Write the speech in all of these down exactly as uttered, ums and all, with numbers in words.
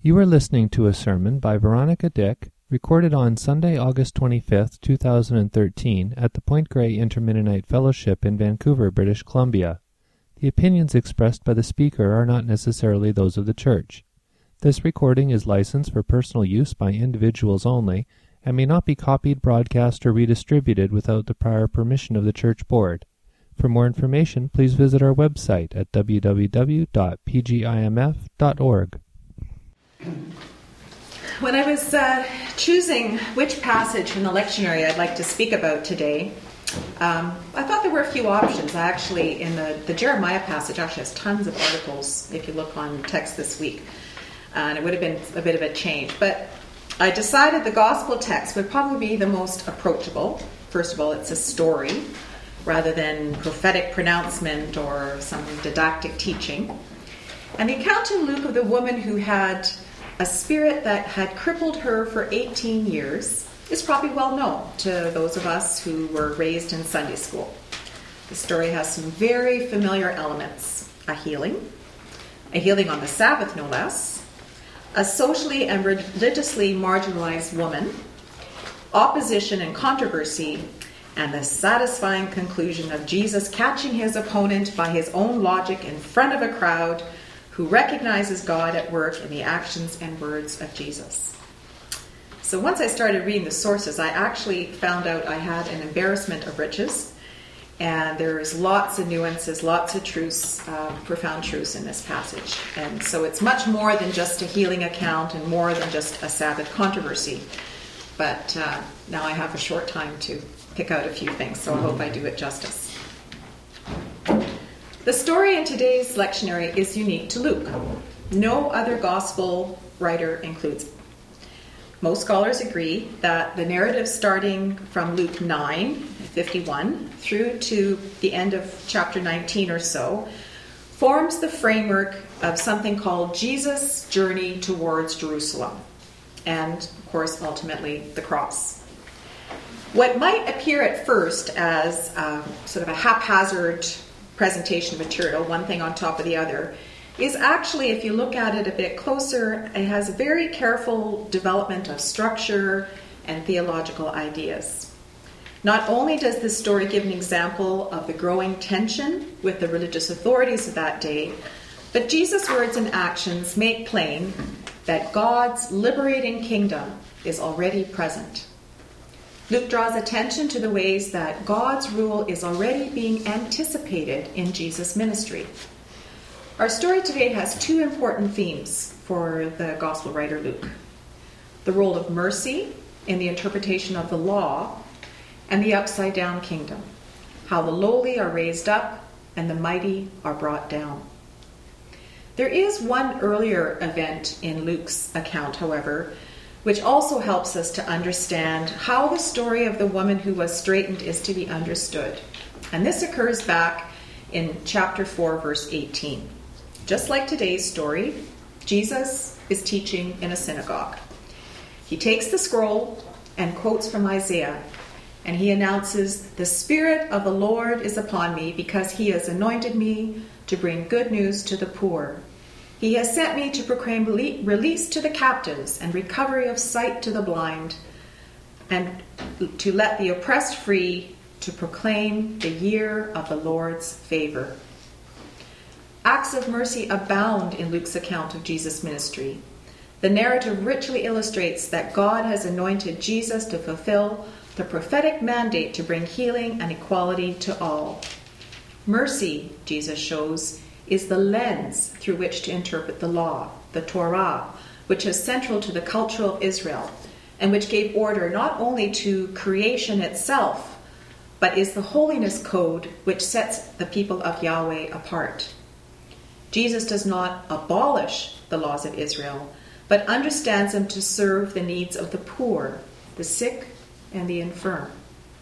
You are listening to a sermon by Veronica Dick, recorded on Sunday, August twenty-fifth, two thousand thirteen, at the Point Grey Intermennonite Fellowship in Vancouver, British Columbia. The opinions expressed by the speaker are not necessarily those of the church. This recording is licensed for personal use by individuals only and may not be copied, broadcast, or redistributed without the prior permission of the church board. For more information, please visit our website at w w w dot p g i m f dot org. When I was uh, choosing which passage from the lectionary I'd like to speak about today, um, I thought there were a few options. I actually, in the, the Jeremiah passage, actually has tons of articles if you look on text this week. Uh, and it would have been a bit of a change. But I decided the gospel text would probably be the most approachable. First of all, it's a story rather than prophetic pronouncement or some didactic teaching. And the account in Luke of the woman who had a spirit that had crippled her for eighteen years is probably well known to those of us who were raised in Sunday school. The story has some very familiar elements: a healing, a healing on the Sabbath no less, a socially and religiously marginalized woman, opposition and controversy, and the satisfying conclusion of Jesus catching his opponent by his own logic in front of a crowd who recognizes God at work in the actions and words of Jesus. So once I started reading the sources, I actually found out I had an embarrassment of riches, and there's lots of nuances, lots of truths, uh, profound truths in this passage. And so it's much more than just a healing account and more than just a Sabbath controversy. But uh, now I have a short time to pick out a few things, so I hope I do it justice. The story in today's lectionary is unique to Luke. No other gospel writer includes it. Most scholars agree that the narrative starting from Luke nine fifty-one through to the end of chapter nineteen or so forms the framework of something called Jesus' journey towards Jerusalem and, of course, ultimately the cross. What might appear at first as um, sort of a haphazard presentation material, one thing on top of the other, is actually, if you look at it a bit closer, it has a very careful development of structure and theological ideas. Not only does this story give an example of the growing tension with the religious authorities of that day, but Jesus' words and actions make plain that God's liberating kingdom is already present. Luke draws attention to the ways that God's rule is already being anticipated in Jesus' ministry. Our story today has two important themes for the gospel writer Luke: the role of mercy in the interpretation of the law, and the upside-down kingdom, how the lowly are raised up and the mighty are brought down. There is one earlier event in Luke's account, however, which also helps us to understand how the story of the woman who was straightened is to be understood. And this occurs back in chapter four, verse eighteen. Just like today's story, Jesus is teaching in a synagogue. He takes the scroll and quotes from Isaiah, and he announces, "The Spirit of the Lord is upon me, because he has anointed me to bring good news to the poor. He has sent me to proclaim release to the captives and recovery of sight to the blind, and to let the oppressed free, to proclaim the year of the Lord's favor." Acts of mercy abound in Luke's account of Jesus' ministry. The narrative richly illustrates that God has anointed Jesus to fulfill the prophetic mandate to bring healing and equality to all. Mercy, Jesus shows, is the lens through which to interpret the law, the Torah, which is central to the culture of Israel, and which gave order not only to creation itself, but is the holiness code which sets the people of Yahweh apart. Jesus does not abolish the laws of Israel, but understands them to serve the needs of the poor, the sick, and the infirm.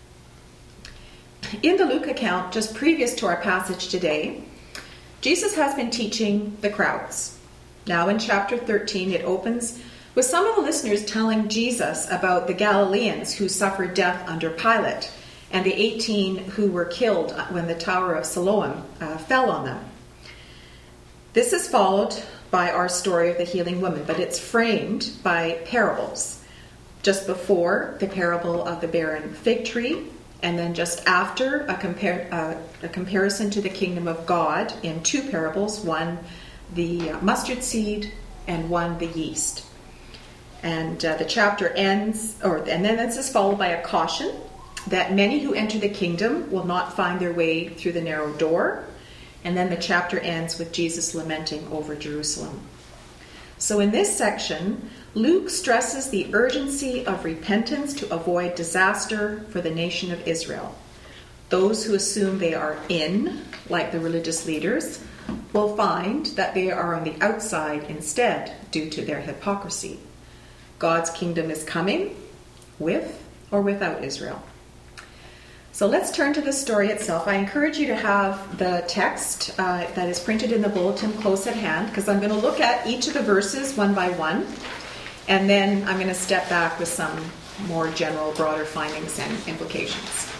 In the Luke account, just previous to our passage today, Jesus has been teaching the crowds. Now in chapter thirteen, it opens with some of the listeners telling Jesus about the Galileans who suffered death under Pilate and the eighteen who were killed when the Tower of Siloam uh, fell on them. This is followed by our story of the healing woman, but it's framed by parables. Just before, the parable of the barren fig tree, and then just after, a, compar- uh, a comparison to the kingdom of God in two parables, one the uh, mustard seed and one the yeast. And uh, the chapter ends, or and then this is followed by a caution that many who enter the kingdom will not find their way through the narrow door. And then the chapter ends with Jesus lamenting over Jerusalem. So in this section, Luke stresses the urgency of repentance to avoid disaster for the nation of Israel. Those who assume they are in, like the religious leaders, will find that they are on the outside instead due to their hypocrisy. God's kingdom is coming, with or without Israel. So let's turn to the story itself. I encourage you to have the text uh, that is printed in the bulletin close at hand, because I'm going to look at each of the verses one by one, and then I'm going to step back with some more general, broader findings and implications.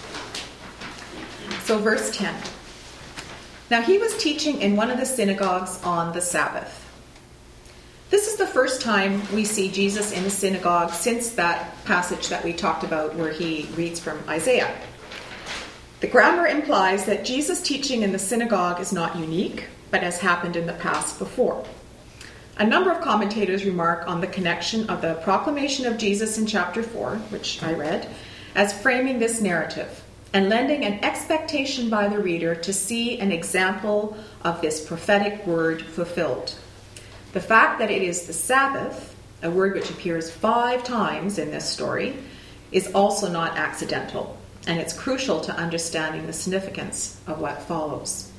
So verse ten. Now he was teaching in one of the synagogues on the Sabbath. This is the first time we see Jesus in the synagogue since that passage that we talked about where he reads from Isaiah. The grammar implies that Jesus' teaching in the synagogue is not unique, but has happened in the past before. A number of commentators remark on the connection of the proclamation of Jesus in chapter four, which I read, as framing this narrative and lending an expectation by the reader to see an example of this prophetic word fulfilled. The fact that it is the Sabbath, a word which appears five times in this story, is also not accidental, and it's crucial to understanding the significance of what follows.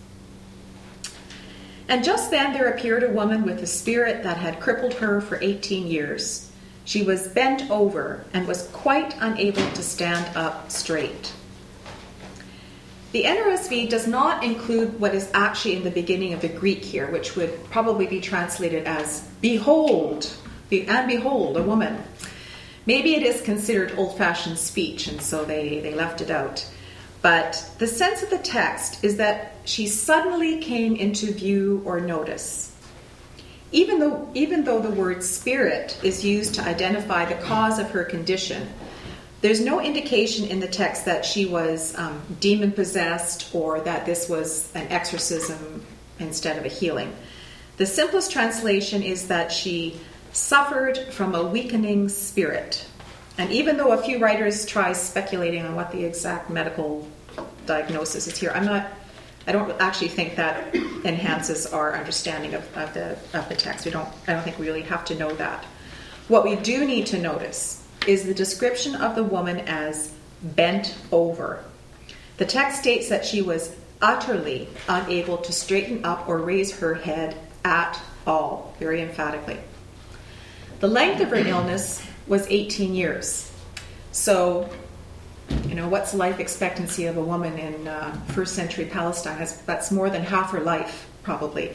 And just then there appeared a woman with a spirit that had crippled her for eighteen years. She was bent over and was quite unable to stand up straight. The N R S V does not include what is actually in the beginning of the Greek here, which would probably be translated as, behold, and behold, a woman. Maybe it is considered old-fashioned speech, and so they, they left it out. But the sense of the text is that she suddenly came into view or notice. Even though, even though the word spirit is used to identify the cause of her condition, there's no indication in the text that she was um, demon-possessed or that this was an exorcism instead of a healing. The simplest translation is that she suffered from a weakening spirit. And even though a few writers try speculating on what the exact medical diagnosis is here, I'm not, I don't actually think that enhances our understanding of, of the of the text. We don't, I don't think we really have to know that. What we do need to notice is the description of the woman as bent over. The text states that she was utterly unable to straighten up or raise her head at all, very emphatically. The length of her illness was eighteen years. So, you know, what's life expectancy of a woman in uh, first century Palestine? That's, that's more than half her life, probably.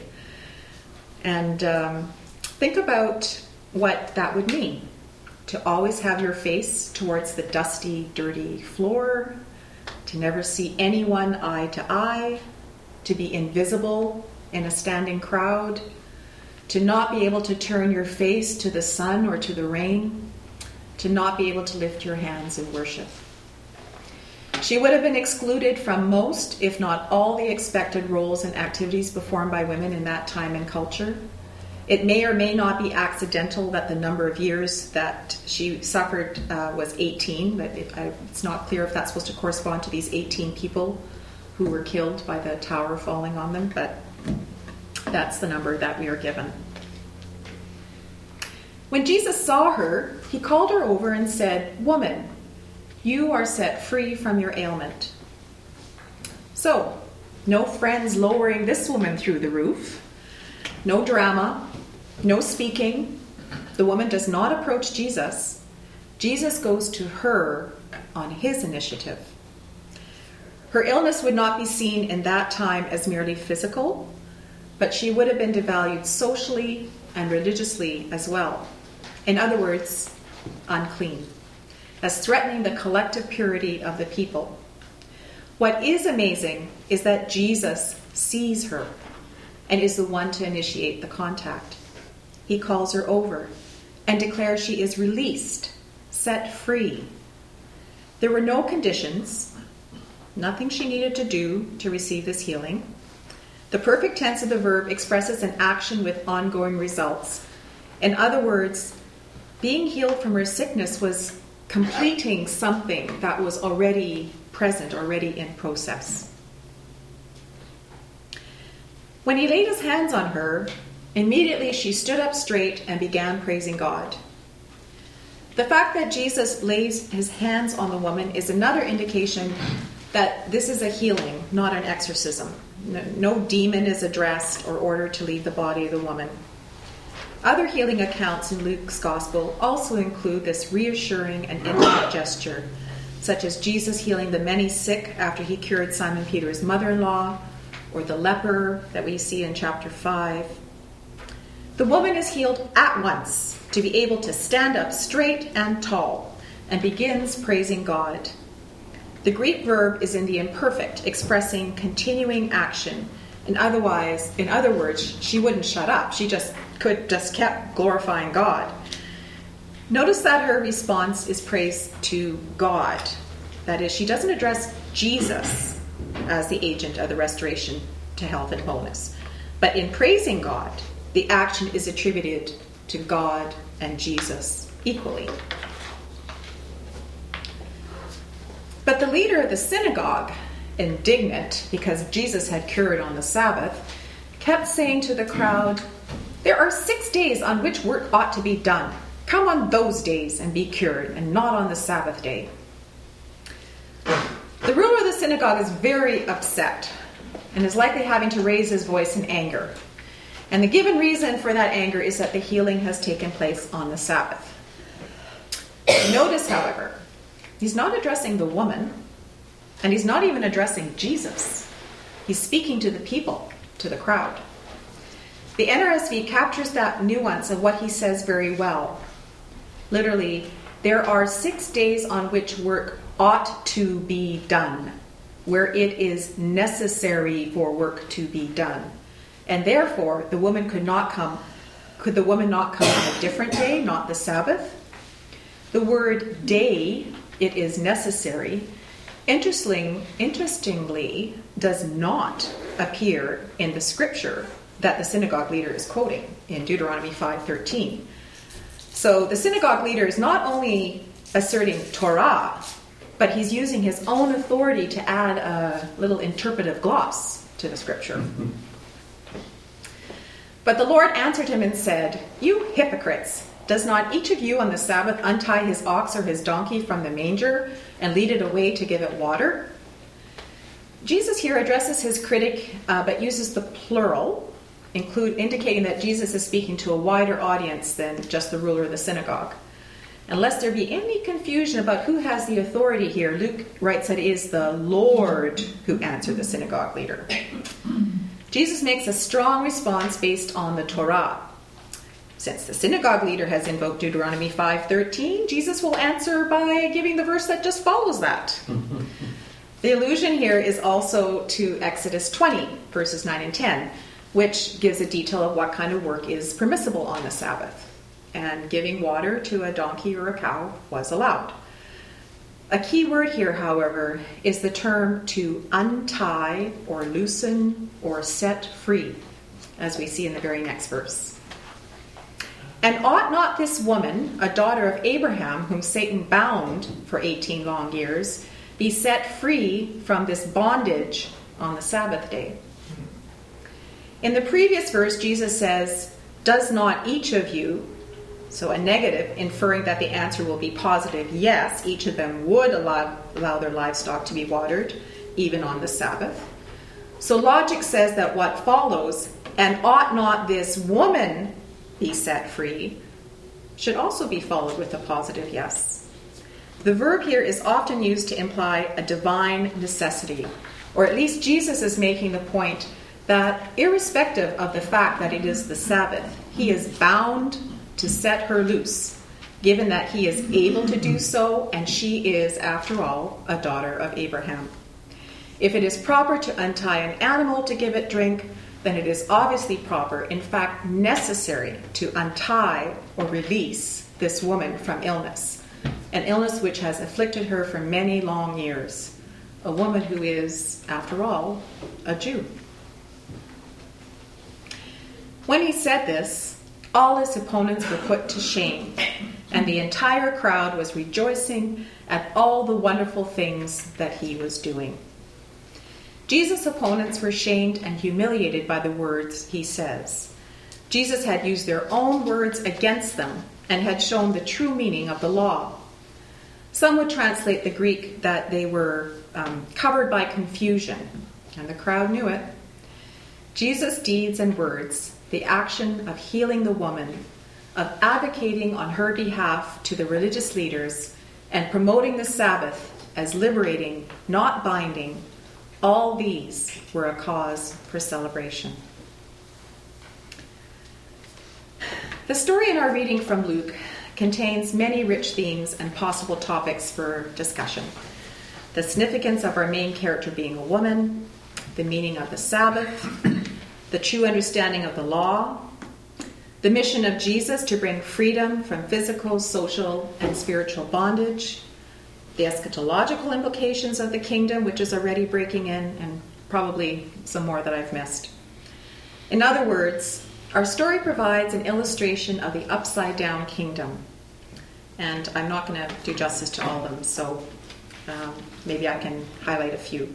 And um, think about what that would mean. To always have your face towards the dusty, dirty floor, to never see anyone eye to eye, to be invisible in a standing crowd, to not be able to turn your face to the sun or to the rain, to not be able to lift your hands in worship. She would have been excluded from most, if not all, the expected roles and activities performed by women in that time and culture. It may or may not be accidental that the number of years that she suffered uh, was eighteen, but it, I, it's not clear if that's supposed to correspond to these eighteen people who were killed by the tower falling on them, but that's the number that we are given. When Jesus saw her, he called her over and said, "Woman, you are set free from your ailment." So, no friends lowering this woman through the roof, no drama, no speaking. The woman does not approach Jesus. Jesus goes to her on his initiative. Her illness would not be seen in that time as merely physical, but she would have been devalued socially and religiously as well. In other words, unclean, as threatening the collective purity of the people. What is amazing is that Jesus sees her, and is the one to initiate the contact. He calls her over and declares she is released, set free. There were no conditions, nothing she needed to do to receive this healing. The perfect tense of the verb expresses an action with ongoing results. In other words, being healed from her sickness was completing something that was already present, already in process. When he laid his hands on her, immediately she stood up straight and began praising God. The fact that Jesus lays his hands on the woman is another indication that this is a healing, not an exorcism. No, no demon is addressed or ordered to leave the body of the woman. Other healing accounts in Luke's Gospel also include this reassuring and intimate gesture, such as Jesus healing the many sick after he cured Simon Peter's mother-in-law, or the leper that we see in chapter five. The woman is healed at once to be able to stand up straight and tall and begins praising God. The Greek verb is in the imperfect, expressing continuing action. And otherwise, in other words, she wouldn't shut up. She just could just kept glorifying God. Notice that her response is praise to God. That is, she doesn't address Jesus as the agent of the restoration to health and wholeness. But in praising God, the action is attributed to God and Jesus equally. But the leader of the synagogue, indignant because Jesus had cured on the Sabbath, kept saying to the crowd, "There are six days on which work ought to be done. Come on those days and be cured, and not on the Sabbath day." The ruler of the synagogue is very upset and is likely having to raise his voice in anger. And the given reason for that anger is that the healing has taken place on the Sabbath. Notice, however, he's not addressing the woman, and he's not even addressing Jesus. He's speaking to the people, to the crowd. The N R S V captures that nuance of what he says very well. Literally, there are six days on which work ought to be done, where it is necessary for work to be done. And therefore, the woman could not come, could the woman not come on a different day, not the Sabbath? The word day, it is necessary, interesting, interestingly, does not appear in the scripture that the synagogue leader is quoting in Deuteronomy five thirteen. So the synagogue leader is not only asserting Torah, but he's using his own authority to add a little interpretive gloss to the scripture. Mm-hmm. But the Lord answered him and said, "You hypocrites, does not each of you on the Sabbath untie his ox or his donkey from the manger and lead it away to give it water?" Jesus here addresses his critic, uh, but uses the plural, include, indicating that Jesus is speaking to a wider audience than just the ruler of the synagogue. And lest there be any confusion about who has the authority here, Luke writes that it is the Lord who answered the synagogue leader. Jesus makes a strong response based on the Torah. Since the synagogue leader has invoked Deuteronomy five thirteen, Jesus will answer by giving the verse that just follows that. The allusion here is also to Exodus twenty, verses nine and ten, which gives a detail of what kind of work is permissible on the Sabbath. And giving water to a donkey or a cow was allowed. A key word here, however, is the term to untie or loosen or set free, as we see in the very next verse. "And ought not this woman, a daughter of Abraham, whom Satan bound for eighteen long years, be set free from this bondage on the Sabbath day?" In the previous verse, Jesus says, "Does not each of you," so a negative, inferring that the answer will be positive. Yes, each of them would allow, allow their livestock to be watered, even on the Sabbath. So logic says that what follows, "and ought not this woman be set free," should also be followed with a positive yes. The verb here is often used to imply a divine necessity, or at least Jesus is making the point that irrespective of the fact that it is the Sabbath, he is bound to set her loose, given that he is able to do so, and she is, after all, a daughter of Abraham. If it is proper to untie an animal to give it drink, then it is obviously proper, in fact necessary, to untie or release this woman from illness, an illness which has afflicted her for many long years, a woman who is, after all, a Jew. When he said this, all his opponents were put to shame, and the entire crowd was rejoicing at all the wonderful things that he was doing. Jesus' opponents were shamed and humiliated by the words he says. Jesus had used their own words against them and had shown the true meaning of the law. Some would translate the Greek that they were um, covered by confusion, and the crowd knew it. Jesus' deeds and words, the action of healing the woman, of advocating on her behalf to the religious leaders, and promoting the Sabbath as liberating, not binding, all these were a cause for celebration. The story in our reading from Luke contains many rich themes and possible topics for discussion. The significance of our main character being a woman, the meaning of the Sabbath, the true understanding of the law, the mission of Jesus to bring freedom from physical, social, and spiritual bondage, the eschatological implications of the kingdom, which is already breaking in, and probably some more that I've missed. In other words, our story provides an illustration of the upside-down kingdom. And I'm not going to do justice to all of them, so um, maybe I can highlight a few.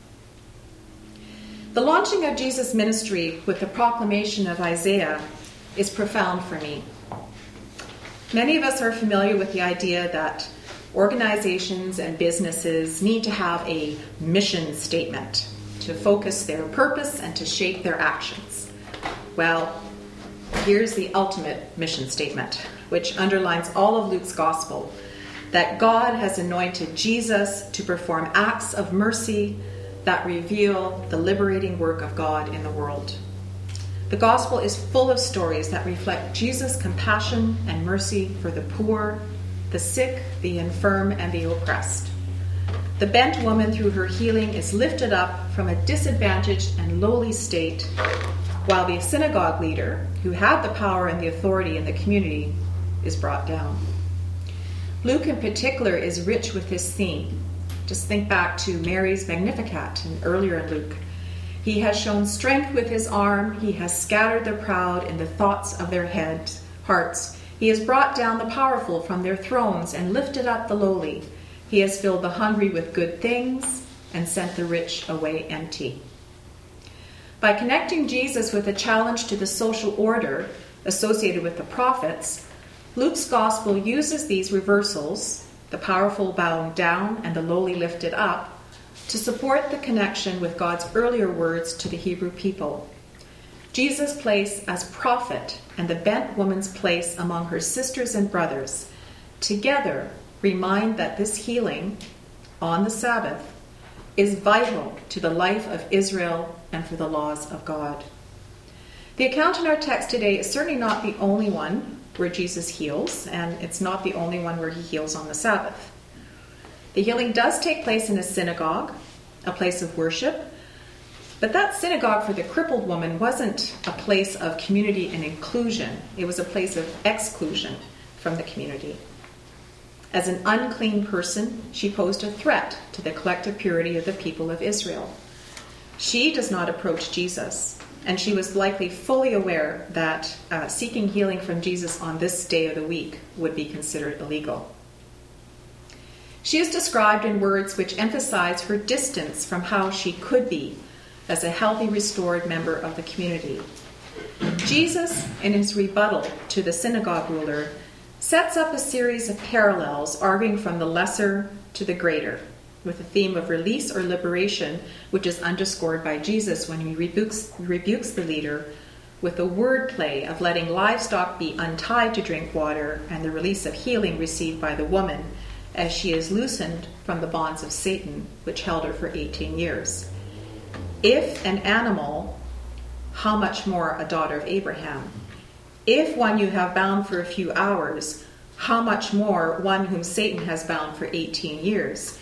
The launching of Jesus' ministry with the proclamation of Isaiah is profound for me. Many of us are familiar with the idea that organizations and businesses need to have a mission statement to focus their purpose and to shape their actions. Well, here's the ultimate mission statement, which underlines all of Luke's gospel, that God has anointed Jesus to perform acts of mercy that reveal the liberating work of God in the world. The gospel is full of stories that reflect Jesus' compassion and mercy for the poor, the sick, the infirm, and the oppressed. The bent woman, through her healing, is lifted up from a disadvantaged and lowly state, while the synagogue leader, who had the power and the authority in the community, is brought down. Luke in particular is rich with this theme. Just think back to Mary's Magnificat and earlier in Luke. He has shown strength with his arm. He has scattered the proud in the thoughts of their heads, hearts. He has brought down the powerful from their thrones and lifted up the lowly. He has filled the hungry with good things and sent the rich away empty. By connecting Jesus with a challenge to the social order associated with the prophets, Luke's gospel uses these reversals, the powerful bowing down and the lowly lifted up, to support the connection with God's earlier words to the Hebrew people. Jesus' place as prophet and the bent woman's place among her sisters and brothers together remind that this healing on the Sabbath is vital to the life of Israel and for the laws of God. The account in our text today is certainly not the only one where Jesus heals, and it's not the only one where he heals on the Sabbath. The healing does take place in a synagogue, a place of worship, but that synagogue for the crippled woman wasn't a place of community and inclusion. It was a place of exclusion from the community. As an unclean person, she posed a threat to the collective purity of the people of Israel. She does not approach Jesus, and she was likely fully aware that uh, seeking healing from Jesus on this day of the week would be considered illegal. She is described in words which emphasize her distance from how she could be as a healthy, restored member of the community. Jesus, in his rebuttal to the synagogue ruler, sets up a series of parallels arguing from the lesser to the greater, with the theme of release or liberation, which is underscored by Jesus when he rebukes, rebukes the leader with the wordplay of letting livestock be untied to drink water and the release of healing received by the woman as she is loosened from the bonds of Satan, which held her for eighteen years. If an animal, how much more a daughter of Abraham? If one you have bound for a few hours, how much more one whom Satan has bound for eighteen years?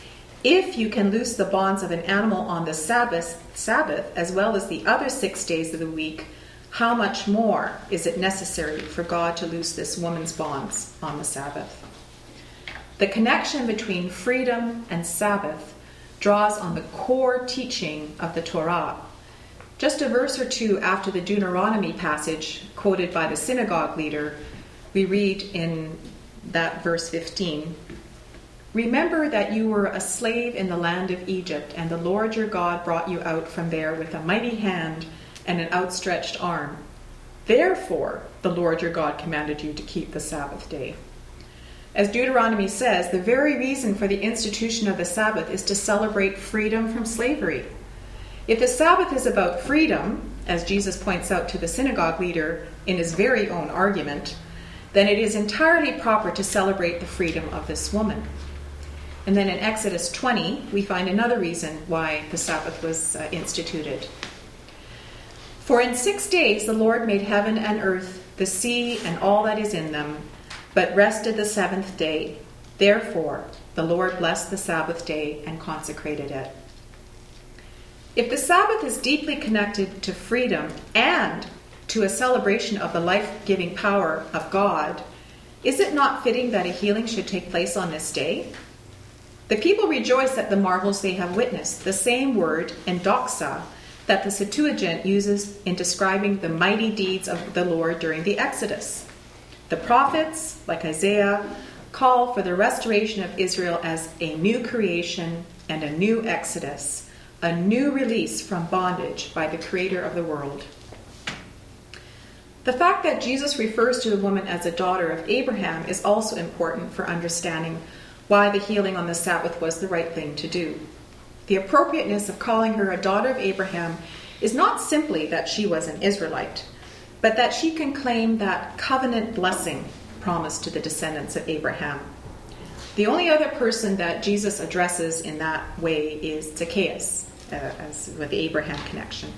If you can loose the bonds of an animal on the Sabbath, Sabbath, as well as the other six days of the week, how much more is it necessary for God to loose this woman's bonds on the Sabbath? The connection between freedom and Sabbath draws on the core teaching of the Torah. Just a verse or two after the Deuteronomy passage quoted by the synagogue leader, we read in that verse fifteen, "Remember that you were a slave in the land of Egypt, and the Lord your God brought you out from there with a mighty hand and an outstretched arm. Therefore, the Lord your God commanded you to keep the Sabbath day." As Deuteronomy says, the very reason for the institution of the Sabbath is to celebrate freedom from slavery. If the Sabbath is about freedom, as Jesus points out to the synagogue leader in his very own argument, then it is entirely proper to celebrate the freedom of this woman. And then in Exodus twenty, we find another reason why the Sabbath was uh, instituted. "For in six days the Lord made heaven and earth, the sea and all that is in them, but rested the seventh day. Therefore the Lord blessed the Sabbath day and consecrated it." If the Sabbath is deeply connected to freedom and to a celebration of the life-giving power of God, is it not fitting that a healing should take place on this day? The people rejoice at the marvels they have witnessed, the same word, endoxa, that the Septuagint uses in describing the mighty deeds of the Lord during the Exodus. The prophets, like Isaiah, call for the restoration of Israel as a new creation and a new exodus, a new release from bondage by the Creator of the world. The fact that Jesus refers to the woman as a daughter of Abraham is also important for understanding why the healing on the Sabbath was the right thing to do. The appropriateness of calling her a daughter of Abraham is not simply that she was an Israelite, but that she can claim that covenant blessing promised to the descendants of Abraham. The only other person that Jesus addresses in that way is Zacchaeus, uh, as with the Abraham connection.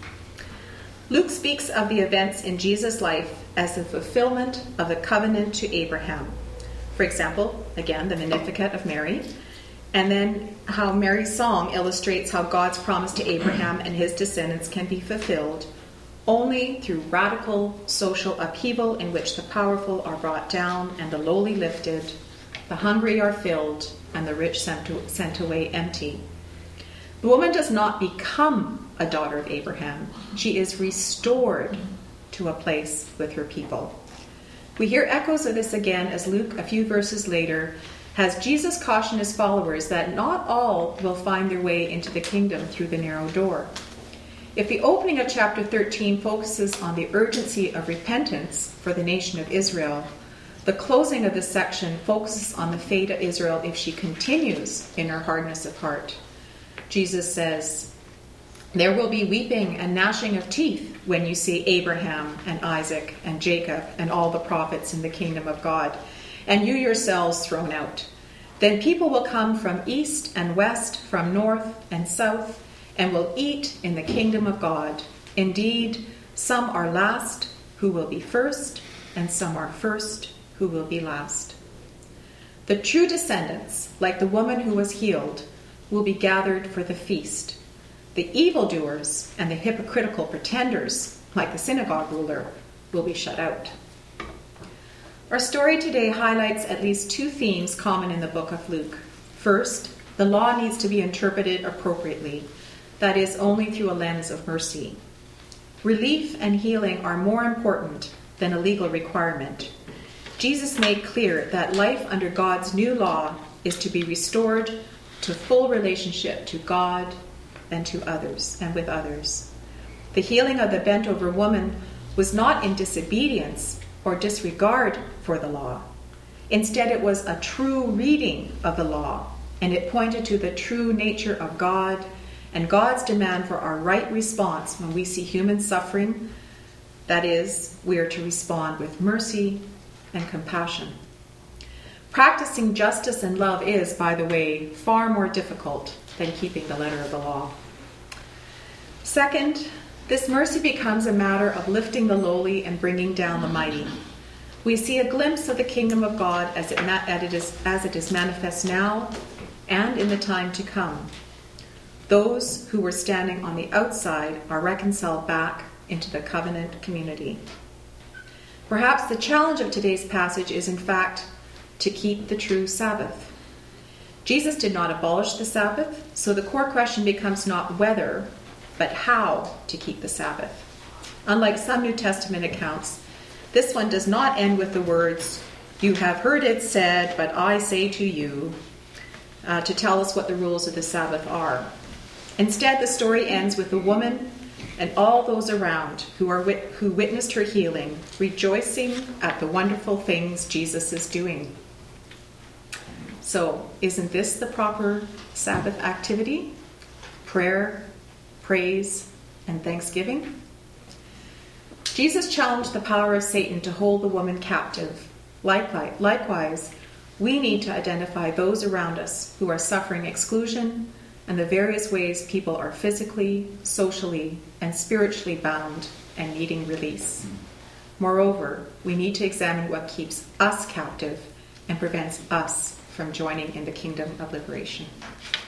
Luke speaks of the events in Jesus' life as the fulfillment of the covenant to Abraham. For example, again, the Magnificat of Mary, and then how Mary's song illustrates how God's promise to Abraham and his descendants can be fulfilled only through radical social upheaval in which the powerful are brought down and the lowly lifted, the hungry are filled, and the rich sent, to, sent away empty. The woman does not become a daughter of Abraham. She is restored to a place with her people. We hear echoes of this again as Luke, a few verses later, has Jesus caution his followers that not all will find their way into the kingdom through the narrow door. If the opening of chapter thirteen focuses on the urgency of repentance for the nation of Israel, the closing of this section focuses on the fate of Israel if she continues in her hardness of heart. Jesus says, "There will be weeping and gnashing of teeth when you see Abraham and Isaac and Jacob and all the prophets in the kingdom of God, and you yourselves thrown out. Then people will come from east and west, from north and south, and will eat in the kingdom of God. Indeed, some are last who will be first, and some are first who will be last." The true descendants, like the woman who was healed, will be gathered for the feast. The evildoers and the hypocritical pretenders, like the synagogue ruler, will be shut out. Our story today highlights at least two themes common in the book of Luke. First, the law needs to be interpreted appropriately, that is, only through a lens of mercy. Relief and healing are more important than a legal requirement. Jesus made clear that life under God's new law is to be restored to full relationship to God and to others and with others. The healing of the bent-over woman was not in disobedience or disregard for the law. Instead, it was a true reading of the law, and it pointed to the true nature of God and God's demand for our right response when we see human suffering. That is, we are to respond with mercy and compassion. Practicing justice and love is, by the way, far more difficult than keeping the letter of the law. Second, this mercy becomes a matter of lifting the lowly and bringing down the mighty. We see a glimpse of the kingdom of God as it, as it, is, as it is manifest now and in the time to come. Those who were standing on the outside are reconciled back into the covenant community. Perhaps the challenge of today's passage is, in fact, to keep the true Sabbath. Jesus did not abolish the Sabbath, so the core question becomes not whether, but how to keep the Sabbath. Unlike some New Testament accounts, this one does not end with the words, "You have heard it said, but I say to you," uh, to tell us what the rules of the Sabbath are. Instead, the story ends with the woman and all those around who are wit- who witnessed her healing, rejoicing at the wonderful things Jesus is doing. So, isn't this the proper Sabbath activity? Prayer, praise, and thanksgiving? Jesus challenged the power of Satan to hold the woman captive. Likewise, likewise, we need to identify those around us who are suffering exclusion and the various ways people are physically, socially, and spiritually bound and needing release. Moreover, we need to examine what keeps us captive and prevents us from joining in the kingdom of liberation.